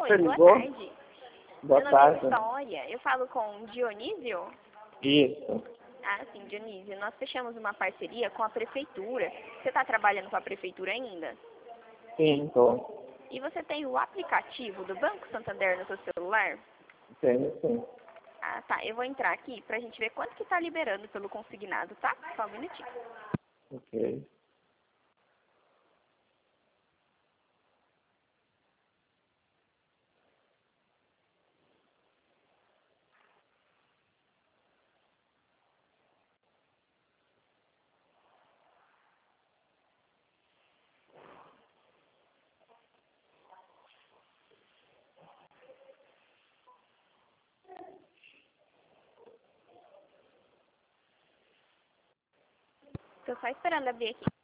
Oi, boa tarde. Boa Meu nome tarde. é Vitória. Eu falo com Dionísio? Isso. Ah, sim, Dionísio. Nós fechamos uma parceria com a prefeitura. Você está trabalhando com a prefeitura ainda? Sim, tô. E você tem o aplicativo do Banco Santander no seu celular? Tenho sim. Ah, tá. Eu vou entrar aqui pra gente ver quanto que tá liberando pelo consignado, tá? Só um minutinho. Ok. Tô só esperando abrir aqui.